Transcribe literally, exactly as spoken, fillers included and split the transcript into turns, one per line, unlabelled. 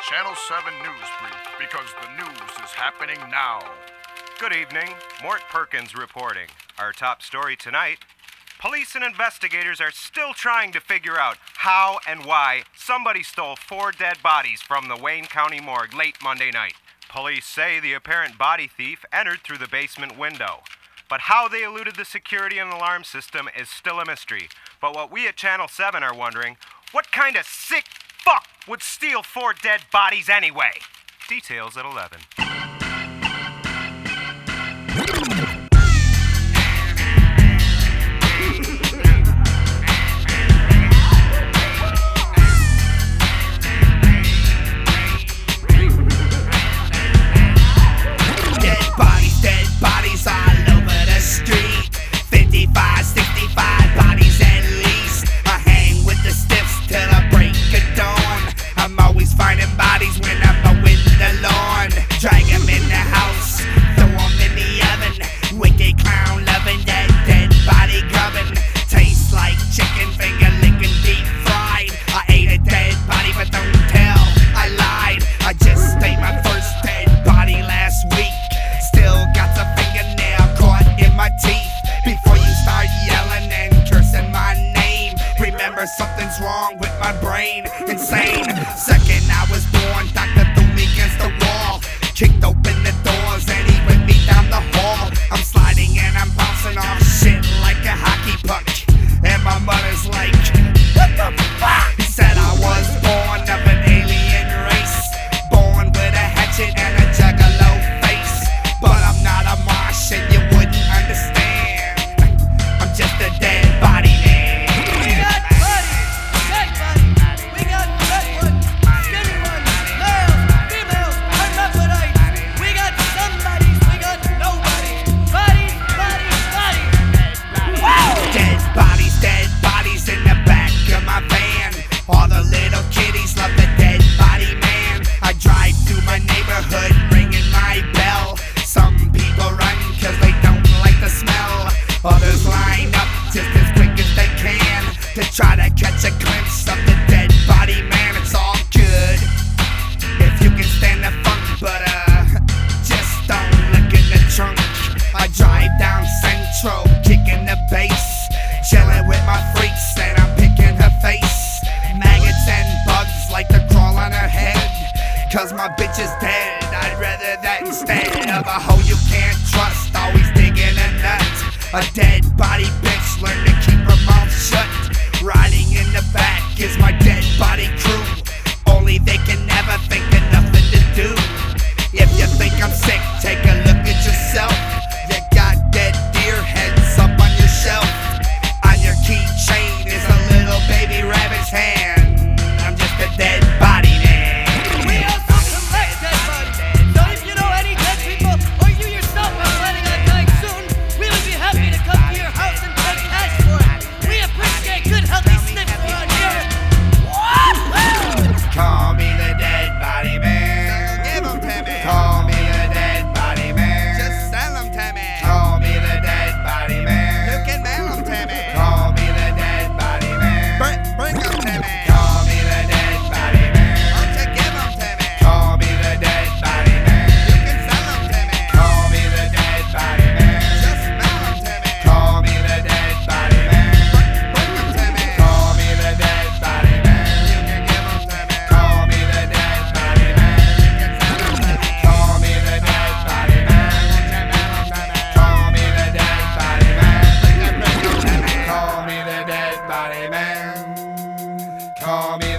Channel seven News Brief, because the news is happening now.
Good evening, Mort Perkins reporting. Our top story tonight: police and investigators are still trying to figure out how and why somebody stole four dead bodies from the Wayne County morgue late Monday night. Police say the apparent body thief entered through the basement window. But how they eluded the security and alarm system is still a mystery. But what we at Channel seven are wondering, what kind of sick fuck would steal four dead bodies anyway? Details at eleven.
Dead bodies, dead bodies all over the street. fifty-five, sixty-five bodies at least. I hang with the stiffs till I break of dawn. I'm always finding bodies when I'm mowing the lawn. Drag 'em in the house, throw 'em in the oven. Wicked clown loving that dead body grubbing. Tastes like chicken finger licking deep fried. I ate a dead body but don't tell, I lied. I just ate my first dead body last week. Still got the fingernail caught in my teeth. Before you start yelling and cursing my name, remember something's wrong with my brain. Insane. Second I was born, doctor threw me against the wall. Kicked open the doors and he went me down the hall. I'm sliding and I'm bouncing off shit like a hockey puck. And my mother's like, what the fuck? He said I was born of an alien race, born with a hatchet and a juggalo face. But I'm not a Martian, you wouldn't understand. I'm just a dead body man.
We got bodies, dead bodies. We got red ones, skinny ones, males, females, hermaphrodites. We got some bodies, we got nobodies. Bodies, bodies, bodies.
Dead bodies, dead bodies in the back of my van. All the little kiddies love the dead body man. I drive through my neighborhood ringing my bell. Some people run cause they don't like the smell. Others line up just as quick as they can to try to catch a glimpse of the dead body man. It's all good if you can stand the funk, but uh, just don't look in the trunk. I drive down Central, kicking the bass, chilling with my freaks, and I'm picking her face. Maggots and bugs like to crawl on her head, cause my bitch is dead. I'd rather that instead of a hoe you can't trust, always digging a nut. A dead body bitch, learn to keep her mouth shut. Riding in the back is my dead body crew. Only they can never think of nothing to do. If you think I'm sick, take a look at yourself. You got dead deer heads up on your shelf. On your keychain is a little baby rabbit's hand. I'm just a dead body man.
We also collect dead bodies. So if you know any dead people, or you yourself are planning on dying soon, we would be happy to come to your house and pay cash for it. We appreciate good, healthy sniffs around here. Woo-hoo!
Call me the dead body man. Give 'em to me. Call me the dead body man. Just sell 'em to me. Call me the dead body man. You can mail 'em to me. Call me the dead body man. Bring, bring 'em to me. Call me the dead body man. Won't you give 'em to me? Call me the dead body man. You can sell 'em to me. Call me the dead body man. Just mail 'em to me. Call me the dead body man. Bring, bring 'em to me. Call me the dead body man. You can give 'em to me. Call me the dead body man. You can sell 'em to me. Call me the dead body man. Won't you mail 'em to me? Call me the dead body man. Bring 'em, bring 'em to me. Call me the dead body man. Call me